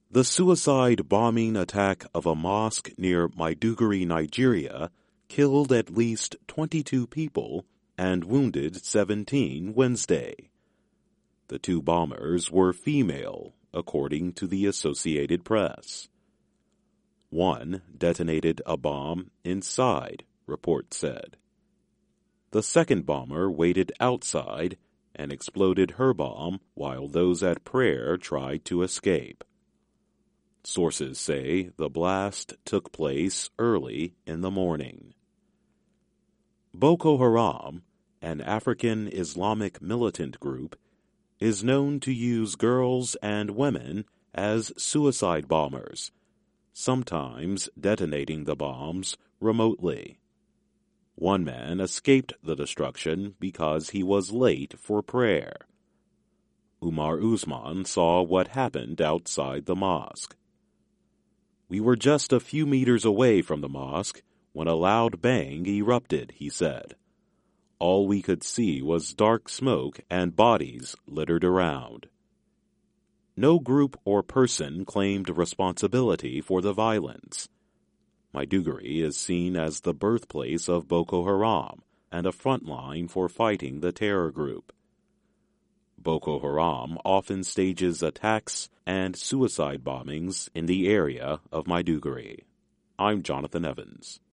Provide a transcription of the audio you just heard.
The suicide bombing attack of a mosque near Maiduguri, Nigeria, killed at least 22 people and wounded 17 Wednesday. The two bombers were female, according to the Associated Press. One detonated a bomb inside, report said. The second bomber waited outside and exploded her bomb while those at prayer tried to escape. Sources say the blast took place early in the morning. Boko Haram, an African Islamic militant group, is known to use girls and women as suicide bombers, sometimes detonating the bombs remotely. One man escaped the destruction because he was late for prayer. Umar Usman saw what happened outside the mosque. "We were just a few meters away from the mosque when a loud bang erupted," he said. "All we could see was dark smoke and bodies littered around." No group or person claimed responsibility for the violence. Maiduguri is seen as the birthplace of Boko Haram and a front line for fighting the terror group. Boko Haram often stages attacks and suicide bombings in the area of Maiduguri. I'm Jonathan Evans.